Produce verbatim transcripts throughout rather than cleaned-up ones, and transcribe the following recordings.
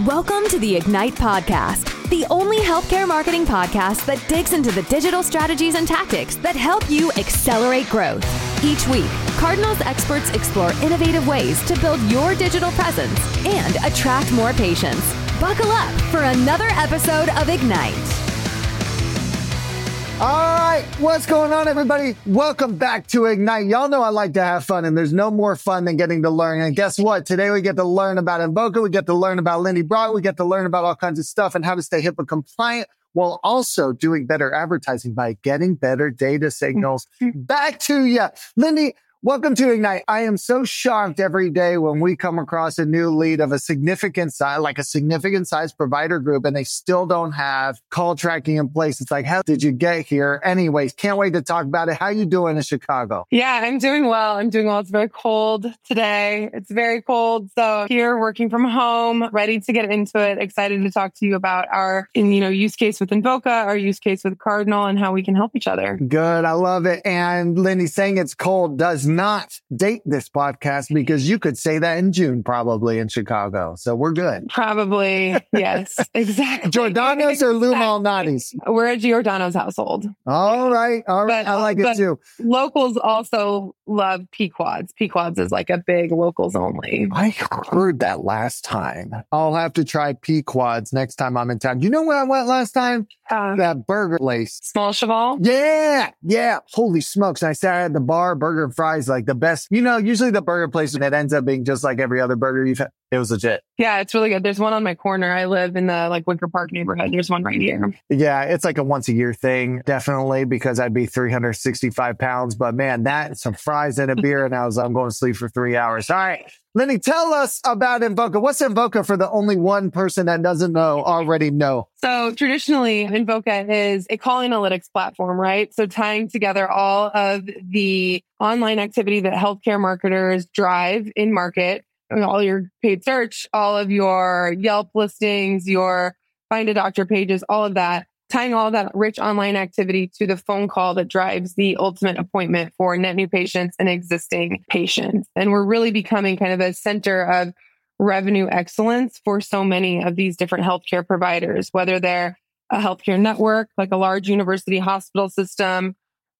Welcome to the Ignite Podcast, the only healthcare marketing podcast that digs into the digital strategies and tactics that help you accelerate growth. Each week, Cardinals experts explore innovative ways to build your digital presence and attract more patients. Buckle up for another episode of Ignite. All right, what's going on, everybody? Welcome back to Ignite. Y'all know I like to have fun, and there's no more fun than getting to learn. And guess what? Today we get to learn about Invoca, we get to learn about Lindy Brock, we get to learn about all kinds of stuff and how to stay HIPAA compliant while also doing better advertising by getting better data signals. Back to you, Lindy. Welcome to Ignite. I am so shocked every day when we come across a new lead of a significant size, like a significant size provider group, and they still don't have call tracking in place. It's like, how did you get here? Anyways, can't wait to talk about it. How you doing in Chicago? Yeah, I'm doing well. I'm doing well. It's very cold today. It's very cold. So here working from home, ready to get into it. Excited to talk to you about our, you know, use case with Invoca, our use case with Cardinal, and how we can help each other. Good. I love it. And Lindy, saying it's cold does not date this podcast because you could say that in June, probably in Chicago. So we're good. Probably. Yes, exactly. Giordano's or Lou Malnati's? We're a Giordano's household. All right. All right. But, I like it too. Locals also love Pequods. Pequods is like a big locals only. I heard that last time. I'll have to try Pequods next time I'm in town. You know where I went last time? Uh, that burger place. Small Cheval? Yeah. Yeah. Holy smokes. And I sat at the bar, burger and fries, like the best. You know, usually the burger place that ends up being just like every other burger you've had. It was legit. Yeah, it's really good. There's one on my corner. I live in the like Wicker Park neighborhood. There's one right here. Yeah, it's like a once a year thing, definitely, because I'd be three hundred sixty-five pounds. But man, that, some fries and a beer, and I was, I'm going to sleep for three hours. All right, Lindy, tell us about Invoca. What's Invoca for the only one person that doesn't know already know? So traditionally, Invoca is a call analytics platform, right? So tying together all of the online activity that healthcare marketers drive in market, all your paid search, all of your Yelp listings, your find a doctor pages, all of that, tying all of that rich online activity to the phone call that drives the ultimate appointment for net new patients and existing patients. And we're really becoming kind of a center of revenue excellence for so many of these different healthcare providers, whether they're a healthcare network, like a large university hospital system,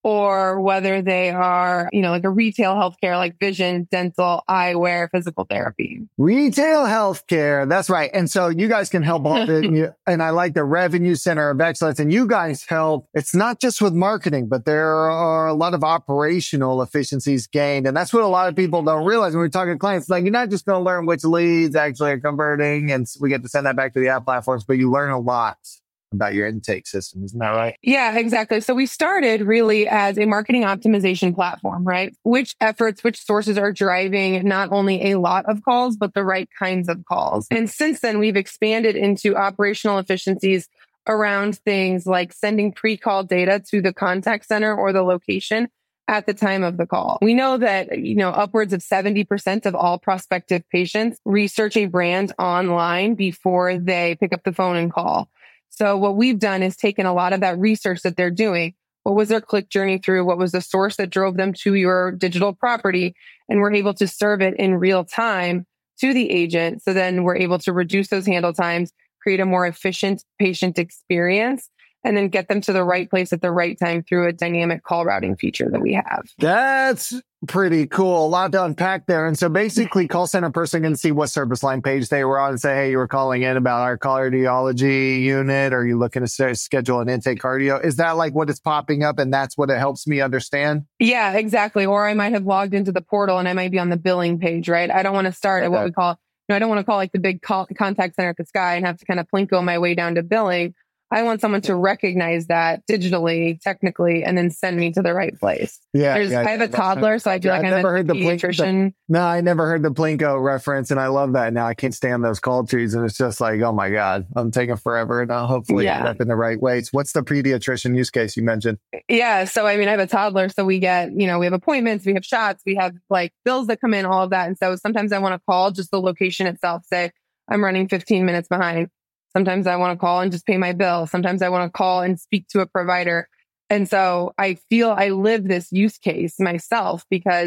or whether they are, you know, like a retail healthcare, like vision, dental, eyewear, physical therapy. Retail healthcare. That's right. And so you guys can help all the, and I like the revenue center of excellence. And you guys help. It's not just with marketing, but there are a lot of operational efficiencies gained. And that's what a lot of people don't realize when we're talking to clients. Like, you're not just going to learn which leads actually are converting, and we get to send that back to the ad platforms, but you learn a lot about your intake system. Isn't that right? Yeah, exactly. So we started really as a marketing optimization platform, right? Which efforts, which sources are driving not only a lot of calls, but the right kinds of calls. And since then, we've expanded into operational efficiencies around things like sending pre-call data to the contact center or the location at the time of the call. We know that, you know, upwards of seventy percent of all prospective patients research a brand online before they pick up the phone and call. So what we've done is taken a lot of that research that they're doing. What was their click journey through? What was the source that drove them to your digital property? And we're able to serve it in real time to the agent. So then we're able to reduce those handle times, create a more efficient patient experience, and then get them to the right place at the right time through a dynamic call routing feature that we have. That's pretty cool. A lot to unpack there. And so basically, call center person can see what service line page they were on and say, hey, you were calling in about our cardiology unit. Or are you looking to schedule an intake cardio? Is that like what is popping up? And that's what it helps me understand? Yeah, exactly. Or I might have logged into the portal and I might be on the billing page, right? I don't want to start at what we call, you know, I don't want to call like the big call, contact center at the sky and have to kind of plinko my way down to billing. I want someone to recognize that digitally, technically, and then send me to the right place. Yeah, There's, yeah I have a toddler, so I feel yeah, like I've I'm never a heard the pediatrician. Plinko. No, I never heard the Plinko reference, and I love that. Now I can't stand those call trees, and it's just like, oh my God, I'm taking forever, and I'll hopefully yeah. end up in the right ways. What's the pediatrician use case you mentioned? Yeah, so I mean, I have a toddler, so we get, you know, we have appointments, we have shots, we have like bills that come in, all of that. And so sometimes I want to call just the location itself, say, I'm running fifteen minutes behind. Sometimes I want to call and just pay my bill. Sometimes I want to call and speak to a provider. And so I feel I live this use case myself because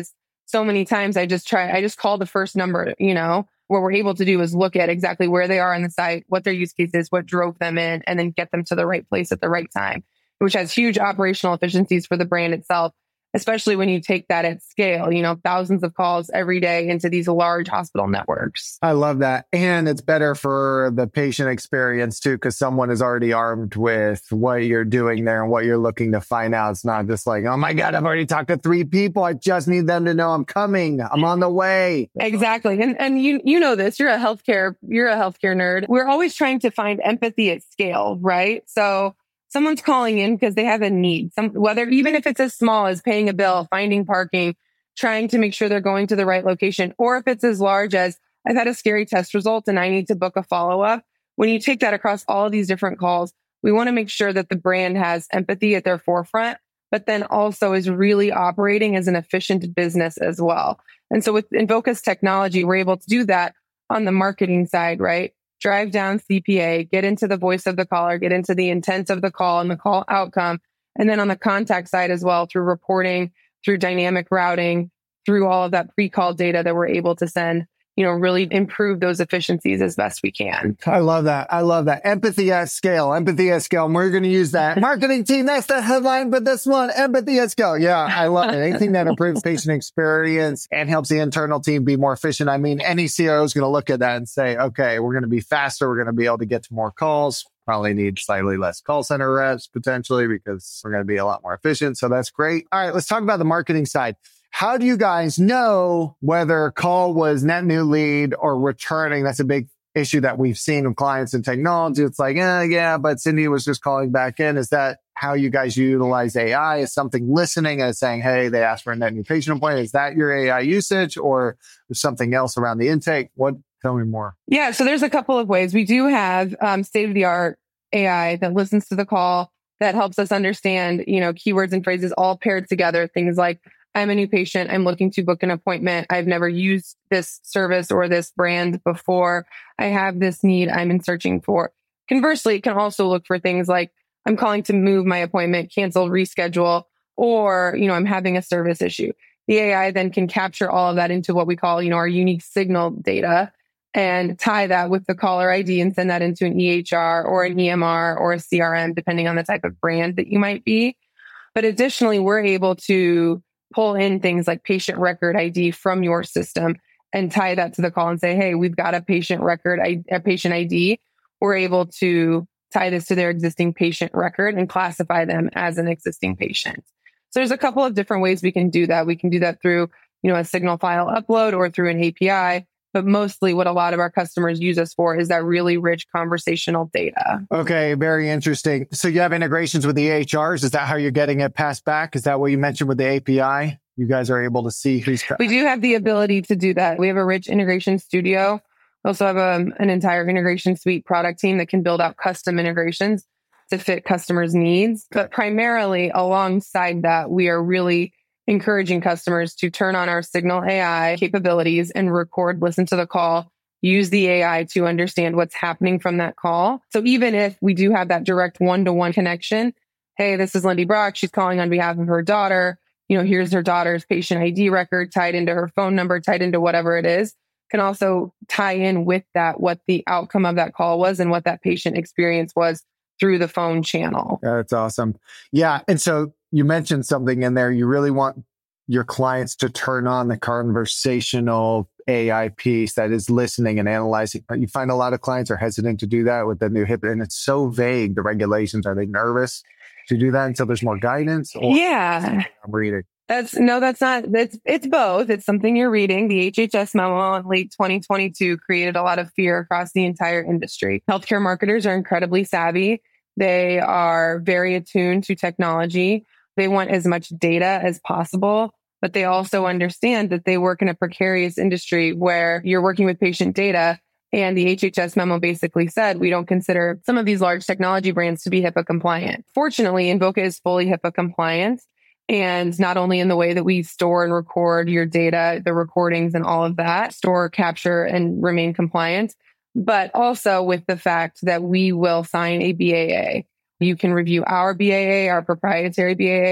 so many times I just try, I just call the first number, you know. What we're able to do is look at exactly where they are on the site, what their use case is, what drove them in, and then get them to the right place at the right time, which has huge operational efficiencies for the brand itself, especially when you take that at scale, you know, thousands of calls every day into these large hospital networks. I love that. And it's better for the patient experience too, because someone is already armed with what you're doing there and what you're looking to find out. It's not just like, oh my God, I've already talked to three people. I just need them to know I'm coming. I'm on the way. Exactly. And and you you know this, you're a healthcare, you're a healthcare nerd. We're always trying to find empathy at scale, right? So someone's calling in because they have a need, some, whether even if it's as small as paying a bill, finding parking, trying to make sure they're going to the right location, or if it's as large as I've had a scary test result and I need to book a follow-up. When you take that across all of these different calls, we want to make sure that the brand has empathy at their forefront, but then also is really operating as an efficient business as well. And so with Invoca's technology, we're able to do that on the marketing side, right? Drive down C P A, get into the voice of the caller, get into the intent of the call and the call outcome. And then on the contact side as well, through reporting, through dynamic routing, through all of that pre-call data that we're able to send, you know, really improve those efficiencies as best we can. I love that. I love that. Empathy at scale. Empathy at scale. And we're going to use that. Marketing team, that's the headline for this one. Empathy at scale. Yeah, I love it. Anything that improves patient experience and helps the internal team be more efficient. I mean, any C R O is going to look at that and say, okay, we're going to be faster. We're going to be able to get to more calls. Probably need slightly less call center reps potentially because we're going to be a lot more efficient. So that's great. All right, let's talk about the marketing side. How do you guys know whether a call was net new lead or returning? That's a big issue that we've seen with clients in technology. It's like, eh, yeah, but Cindy was just calling back in. Is that how you guys utilize A I? Is something listening and saying, hey, they asked for a net new patient appointment? Is that your A I usage or is something else around the intake? What? Tell me more. Yeah, so there's a couple of ways. We do have um, state-of-the-art A I that listens to the call, that helps us understand, you know, keywords and phrases all paired together. Things like, I'm a new patient. I'm looking to book an appointment. I've never used this service or this brand before. I have this need I'm in searching for. Conversely, it can also look for things like, I'm calling to move my appointment, cancel, reschedule, or, you know, I'm having a service issue. The A I then can capture all of that into what we call, you know, our unique signal data and tie that with the caller I D and send that into an E H R or an E M R or a C R M, depending on the type of brand that you might be. But additionally, we're able to pull in things like patient record I D from your system and tie that to the call and say, hey, we've got a patient record, a patient I D. We're able to tie this to their existing patient record and classify them as an existing patient. So there's a couple of different ways we can do that. We can do that through, you know, a signal file upload or through an A P I. But mostly what a lot of our customers use us for is that really rich conversational data. Okay, very interesting. So you have integrations with the E H Rs. Is that how you're getting it passed back? Is that what you mentioned with the A P I? You guys are able to see who's... We do have the ability to do that. We have a rich integration studio. We also have a, an entire integration suite product team that can build out custom integrations to fit customers' needs. But primarily alongside that, we are really encouraging customers to turn on our Signal A I capabilities and record, listen to the call, use the A I to understand what's happening from that call. So even if we do have that direct one-to-one connection, hey, this is Lindy Brock. She's calling on behalf of her daughter. You know, here's her daughter's patient I D record tied into her phone number, tied into whatever it is. Can also tie in with that, what the outcome of that call was and what that patient experience was through the phone channel. That's awesome. Yeah. And so you mentioned something in there. You really want your clients to turn on the conversational A I piece that is listening and analyzing. You find a lot of clients are hesitant to do that with the new HIPAA, and it's so vague, the regulations. Are they nervous to do that until there's more guidance? Or yeah. I'm reading. That's no, that's not, it's, it's both. It's something you're reading. The H H S memo in late twenty twenty-two created a lot of fear across the entire industry. Healthcare marketers are incredibly savvy. They are very attuned to technology. They want as much data as possible, but they also understand that they work in a precarious industry where you're working with patient data. And the H H S memo basically said, we don't consider some of these large technology brands to be HIPAA compliant. Fortunately, Invoca is fully HIPAA compliant. And not only in the way that we store and record your data, the recordings and all of that, store, capture, and remain compliant, but also with the fact that we will sign a B A A. You can review our B A A, our proprietary B A A,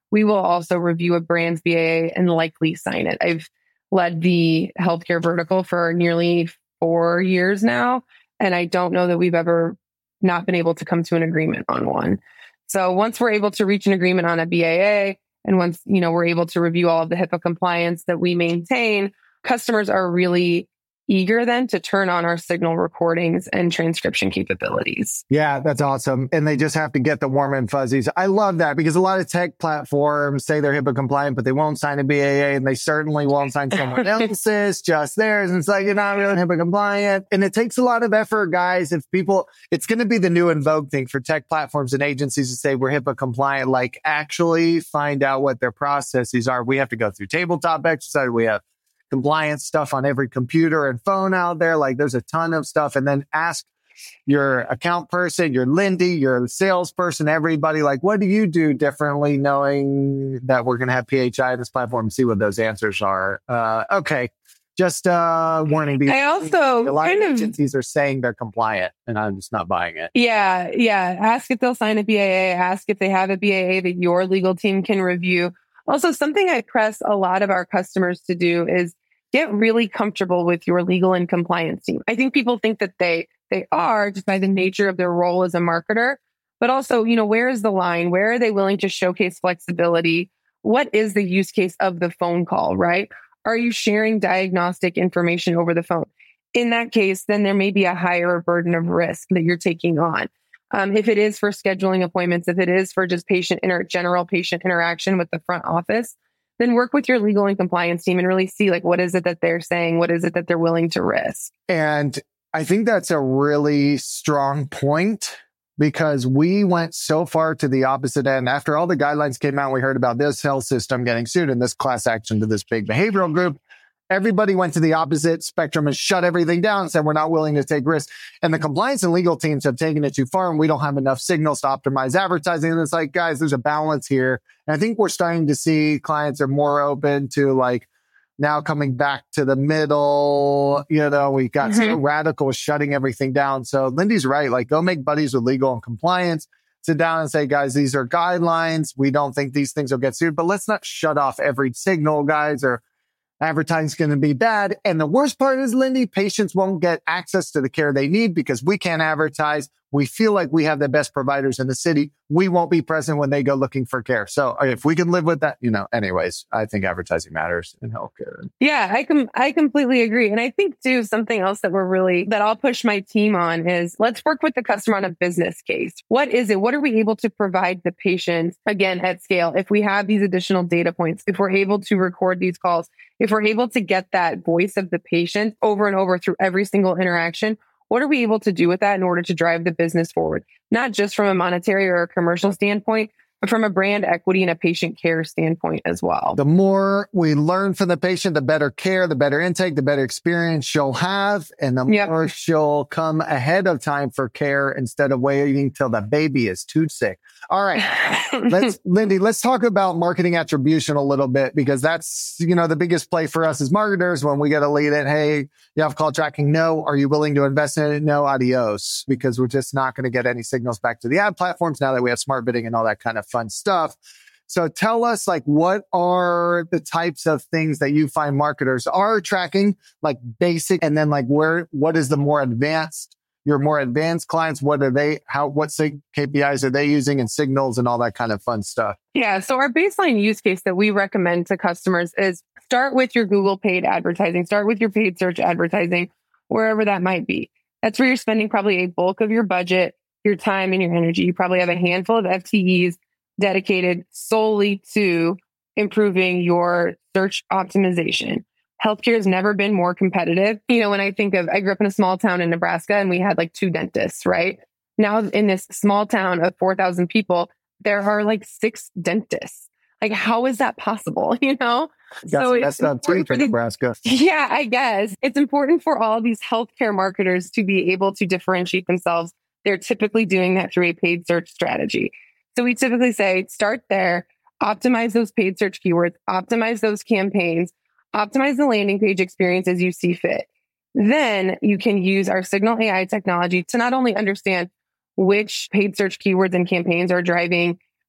we will also review a brand's B A A and likely sign it. I've led the healthcare vertical for nearly four years now, and I don't know that we've ever not been able to come to an agreement on one. So once we're able to reach an agreement on a B A A, and once, you know, we're able to review all of the HIPAA compliance that we maintain, customers are really eager then to turn on our signal recordings and transcription capabilities. Yeah, that's awesome. And they just have to get the warm and fuzzies. I love that because a lot of tech platforms say they're HIPAA compliant, but they won't sign a B A A, and they certainly won't sign someone else's, just theirs. And it's like, you're not really HIPAA compliant. And it takes a lot of effort, guys. If people, it's going to be the new in vogue thing for tech platforms and agencies to say we're HIPAA compliant, like actually find out what their processes are. We have to go through tabletop exercise. We have compliance stuff on every computer and phone out there. Like there's a ton of stuff. And then ask your account person, your Lindy, your salesperson, everybody, like, what do you do differently knowing that we're going to have P H I on this platform and see what those answers are? Uh, okay. Just uh warning. Because I also a lot kind of of agencies are saying they're compliant and I'm just not buying it. Yeah, yeah. Ask if they'll sign a B A A. Ask if they have a B A A that your legal team can review. Also, something I press a lot of our customers to do is get really comfortable with your legal and compliance team. I think people think that they they are just by the nature of their role as a marketer, but also, you know, where is the line? Where are they willing to showcase flexibility? What is the use case of the phone call, right? Are you sharing diagnostic information over the phone? In that case, then there may be a higher burden of risk that you're taking on. Um, if it is for scheduling appointments, if it is for just patient inter- general patient interaction with the front office, then work with your legal and compliance team and really see, like, what is it that they're saying? What is it that they're willing to risk? And I think that's a really strong point because we went so far to the opposite end. After all the guidelines came out, we heard about this health system getting sued and this class action to this big behavioral group. Everybody went to the opposite spectrum and shut everything down and said, we're not willing to take risks. And the compliance and legal teams have taken it too far and we don't have enough signals to optimize advertising. And it's like, guys, there's a balance here. And I think we're starting to see clients are more open to like now coming back to the middle. You know, we got mm-hmm. so radical with shutting everything down. So Lindy's right. Like go make buddies with legal and compliance. Sit down and say, guys, these are guidelines. We don't think these things will get sued, but let's not shut off every signal, guys, or advertising's going to be bad. And the worst part is, Lindy, patients won't get access to the care they need because we can't advertise. We feel like we have the best providers in the city. We won't be present when they go looking for care. So if we can live with that, you know, anyways, I think advertising matters in healthcare. Yeah, I com- I completely agree. And I think too, something else that we're really, that I'll push my team on is let's work with the customer on a business case. What is it? What are we able to provide the patient again at scale? If we have these additional data points, if we're able to record these calls, if we're able to get that voice of the patient over and over through every single interaction, what are we able to do with that in order to drive the business forward? Not just from a monetary or a commercial standpoint, but from a brand equity and a patient care standpoint as well. The more we learn from the patient, the better care, the better intake, the better experience she'll have, and the yep. more she'll come ahead of time for care instead of waiting till the baby is too sick. All right. let's, Lindy, let's talk about marketing attribution a little bit because that's, you know, the biggest play for us as marketers when we get a lead in, hey, you have call tracking. No. Are you willing to invest in it? No, adios, because we're just not going to get any signals back to the ad platforms now that we have smart bidding and all that kind of fun stuff. So tell us, like, what are the types of things that you find marketers are tracking, like basic, and then like where, what is the more advanced, your more advanced clients? What are they, how, what K P Is are they using and signals and all that kind of fun stuff? Yeah. So our baseline use case that we recommend to customers is start with your Google paid advertising, start with your paid search advertising, wherever that might be. That's where you're spending probably a bulk of your budget, your time and your energy. You probably have a handful of F T Es dedicated solely to improving your search optimization. Healthcare has never been more competitive. You know, when I think of, I grew up in a small town in Nebraska and we had like two dentists, right? Now in this small town of four thousand people, there are like six dentists. Like, how is that possible? You know? So that's not true for Nebraska. Yeah, I guess. It's important for all these healthcare marketers to be able to differentiate themselves. They're typically doing that through a paid search strategy. So we typically say, start there, optimize those paid search keywords, optimize those campaigns, optimize the landing page experience as you see fit. Then you can use our Signal A I technology to not only understand which paid search keywords and campaigns are driving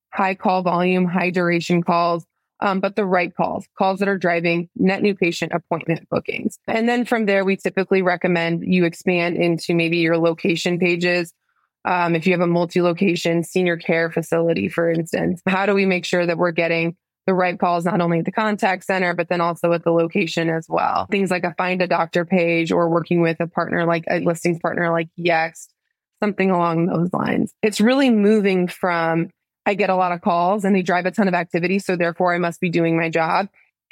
high call volume, high duration calls, um, but the right calls, calls that are driving net new patient appointment bookings. And then from there, we typically recommend you expand into maybe your location pages. Um, if you have a multi-location senior care facility, for instance, how do we make sure that we're getting the right calls, not only at the contact center, but then also at the location as well? Things like a find a doctor page or working with a partner like a listings partner like Yext, something along those lines. It's really moving from, I get a lot of calls and they drive a ton of activity, so therefore I must be doing my job,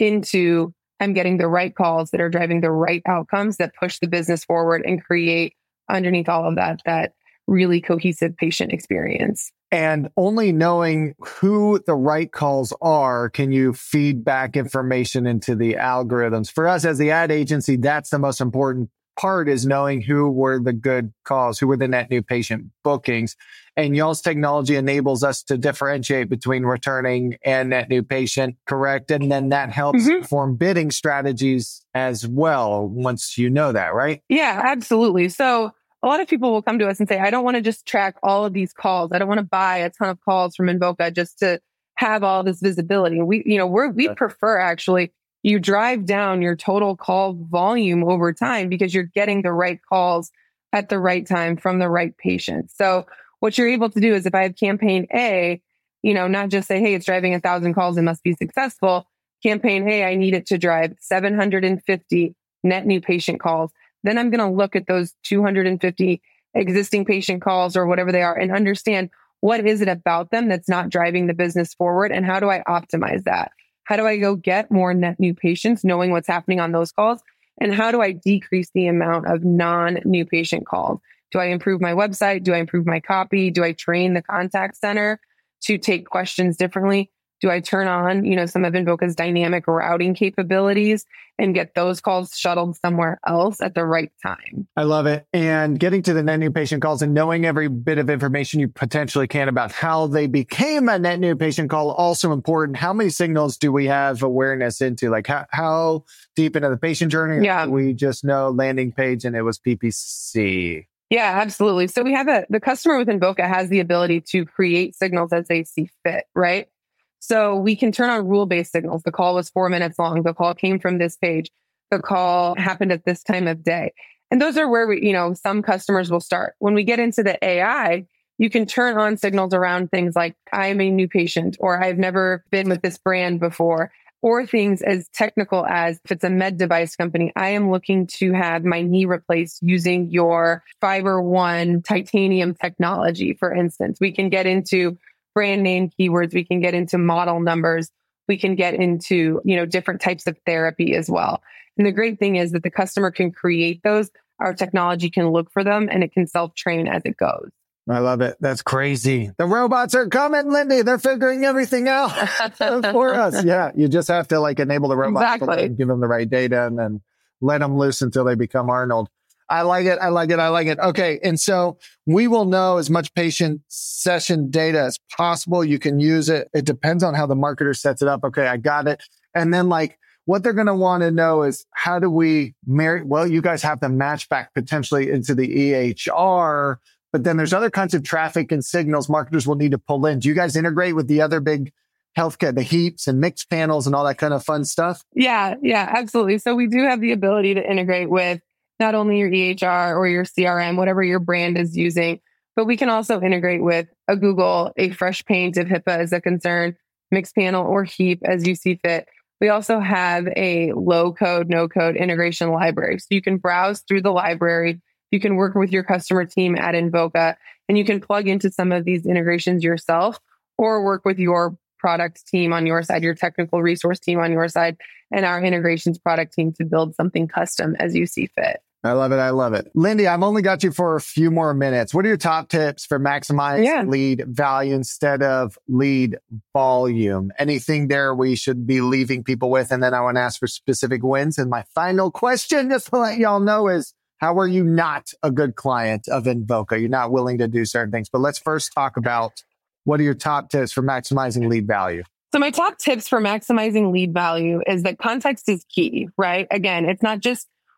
into I'm getting the right calls that are driving the right outcomes that push the business forward and create underneath all of that, that really cohesive patient experience. And only knowing who the right calls are, can you feed back information into the algorithms. For us as the ad agency, that's the most important part, is knowing who were the good calls, who were the net new patient bookings. And y'all's technology enables us to differentiate between returning and net new patient, correct? And then that helps mm-hmm. form bidding strategies as well once you know that, right? Yeah, absolutely. So a lot of people will come to us and say, I don't want to just track all of these calls. I don't want to buy a ton of calls from Invoca just to have all this visibility. We, you know, we're, we prefer actually you drive down your total call volume over time because you're getting the right calls at the right time from the right patient. So what you're able to do is if I have campaign A, you know, not just say, hey, it's driving a thousand calls, it must be successful. Campaign A, I need it to drive seven hundred fifty net new patient calls. Then I'm going to look at those two hundred fifty existing patient calls or whatever they are and understand what is it about them that's not driving the business forward and how do I optimize that? How do I go get more net new patients, knowing what's happening on those calls? And how do I decrease the amount of non-new patient calls? Do I improve my website? Do I improve my copy? Do I train the contact center to take questions differently? Do I turn on, you know, some of Invoca's dynamic routing capabilities and get those calls shuttled somewhere else at the right time? I love it. And getting to the net new patient calls and knowing every bit of information you potentially can about how they became a net new patient call, also important. How many signals do we have awareness into? Like how, how deep into the patient journey? Yeah. We just know landing page and it was P P C. Yeah, absolutely. So we have a, the customer with Invoca has the ability to create signals as they see fit, right? So we can turn on rule-based signals. The call was four minutes long. The call came from this page. The call happened at this time of day. And those are where we, you know, some customers will start. When we get into the A I, you can turn on signals around things like, I am a new patient, or I've never been with this brand before, or things as technical as, if it's a med device company, I am looking to have my knee replaced using your Fiber One titanium technology, for instance. We can get into brand name keywords. We can get into model numbers. We can get into, you know, different types of therapy as well. And the great thing is that the customer can create those. Our technology can look for them and it can self-train as it goes. I love it. That's crazy. The robots are coming, Lindy. They're figuring everything out for us. Yeah. You just have to like enable the robots, exactly. and give them the right data and then let them loose until they become Arnold. I like it. I like it. I like it. Okay. And so we will know as much patient session data as possible. You can use it. It depends on how the marketer sets it up. Okay. I got it. And then like what they're going to want to know is how do we marry? Well, you guys have to match back potentially into the E H R, but then there's other kinds of traffic and signals marketers will need to pull in. Do you guys integrate with the other big healthcare, the heaps and mixed panels and all that kind of fun stuff? Yeah. Yeah, absolutely. So we do have the ability to integrate with not only your E H R or your C R M, whatever your brand is using, but we can also integrate with a Google, a Freshpaint if HIPAA is a concern, Mixpanel or Heap as you see fit. We also have a low code, no code integration library. So you can browse through the library. You can work with your customer team at Invoca and you can plug into some of these integrations yourself or work with your product team on your side, your technical resource team on your side, and our integrations product team to build something custom as you see fit. I love it. I love it. Lindy, I've only got you for a few more minutes. What are your top tips for maximizing yeah. lead value instead of lead volume? Anything there we should be leaving people with? And then I want to ask for specific wins. And my final question, just to let y'all know, is how are you not a good client of Invoca? You're not willing to do certain things. But let's first talk about what are your top tips for maximizing lead value? So my top tips for maximizing lead value is that context is key, right? Again, it's not just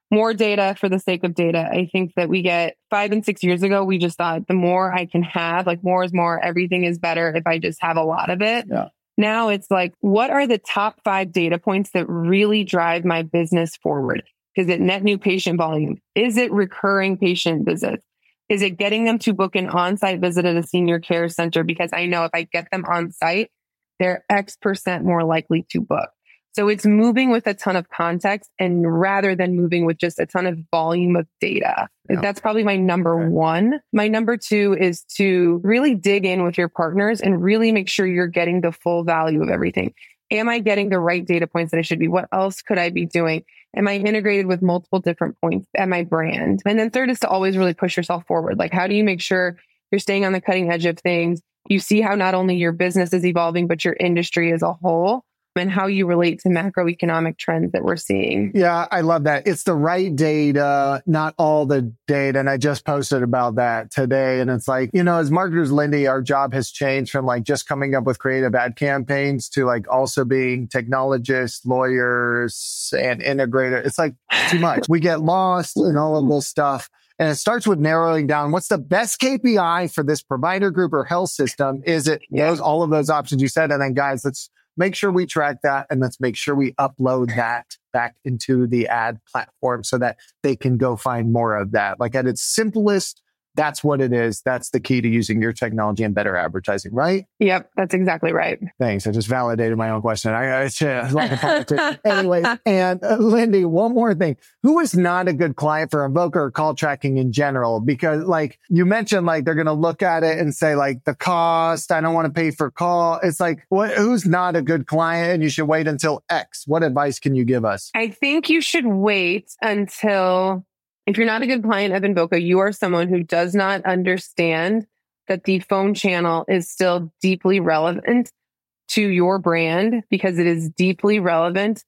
more data for the sake of data. I think that we get five and six years ago, we just thought the more I can have, like more is more, everything is better if I just have a lot of it. Yeah. Now it's like, what are the top five data points that really drive my business forward? Is it net new patient volume? Is it recurring patient visits? Is it getting them to book an on-site visit at a senior care center? Because I know if I get them on site, they're X percent more likely to book. So it's moving with a ton of context and rather than moving with just a ton of volume of data. Yeah. That's probably my number okay. one. My number two is to really dig in with your partners and really make sure you're getting the full value of everything. Am I getting the right data points that I should be? What else could I be doing? Am I integrated with multiple different points at my brand? And then third is to always really push yourself forward. Like, how do you make sure you're staying on the cutting edge of things? You see how not only your business is evolving, but your industry as a whole, and how you relate to macroeconomic trends that we're seeing. Yeah, I love that. It's the right data, not all the data. And I just posted about that today. And it's like, you know, as marketers, Lindy, our job has changed from like just coming up with creative ad campaigns to like also being technologists, lawyers, and integrator. It's like too much. We get lost in all of this stuff. And it starts with narrowing down what's the best K P I for this provider group or health system. Is it those, all of those options you said? And then guys, let's make sure we track that and let's make sure we upload that back into the ad platform so that they can go find more of that. Like at its simplest, that's what it is. That's the key to using your technology and better advertising, right? Yep, that's exactly right. Thanks. I just validated my own question. I, I, I like a Anyways, and uh, Lindy, one more thing. Who is not a good client for Invoca or call tracking in general? Because like you mentioned, like they're going to look at it and say like the cost, I don't want to pay for call. It's like, what? Who's not a good client and you should wait until X? What advice can you give us? I think you should wait until... If you're not a good client of Invoca, you are someone who does not understand that the phone channel is still deeply relevant to your brand because it is deeply relevant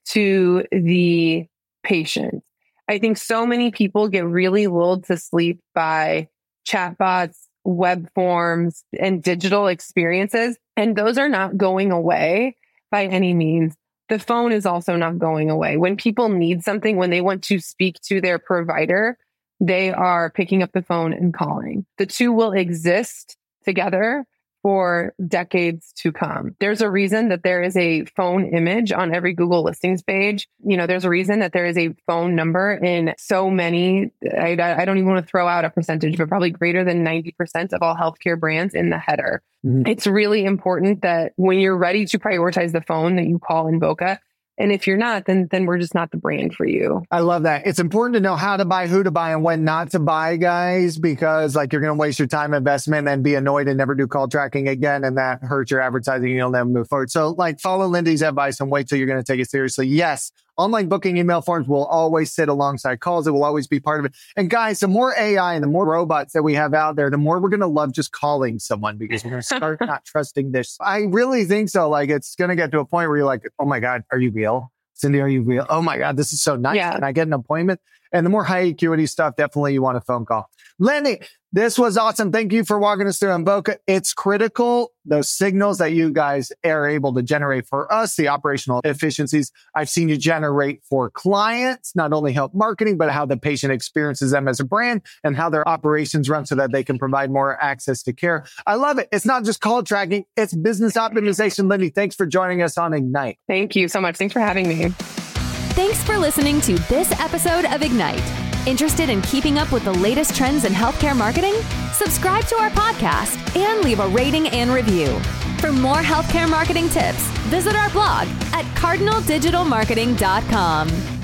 to the patient. I think so many people get really lulled to sleep by chatbots, web forms, and digital experiences. And those are not going away by any means. The phone is also not going away. When people need something, when they want to speak to their provider, they are picking up the phone and calling. The two will exist together for decades to come. There's a reason that there is a phone image on every Google listings page. You know, there's a reason that there is a phone number in so many, I, I don't even want to throw out a percentage, but probably greater than ninety percent of all healthcare brands in the header. Mm-hmm. It's really important that when you're ready to prioritize the phone that you call Invoca. And if you're not, then then we're just not the brand for you. I love that. It's important to know how to buy, who to buy, and when not to buy, guys, because like you're going to waste your time investment and be annoyed and never do call tracking again. And that hurts your advertising. You'll never move forward. So like follow Lindy's advice and wait till you're going to take it seriously. Yes. Online booking email forms will always sit alongside calls. It will always be part of it. And guys, the more A I and the more robots that we have out there, the more we're going to love just calling someone because we're going to start not trusting this. I really think so. Like it's going to get to a point where you're like, oh my God, are you real? Cindy, are you real? Oh my God, this is so nice. Yeah. And I get an appointment. And the more high acuity stuff, definitely you want a phone call. Lindy, this was awesome. Thank you for walking us through Invoca. It's critical, those signals that you guys are able to generate for us, the operational efficiencies I've seen you generate for clients, not only help marketing, but how the patient experiences them as a brand and how their operations run so that they can provide more access to care. I love it. It's not just call tracking, it's business optimization. Lindy, thanks for joining us on Ignite. Thank you so much. Thanks for having me. Thanks for listening to this episode of Ignite. Interested in keeping up with the latest trends in healthcare marketing? Subscribe to our podcast and leave a rating and review. For more healthcare marketing tips, visit our blog at cardinal digital marketing dot com.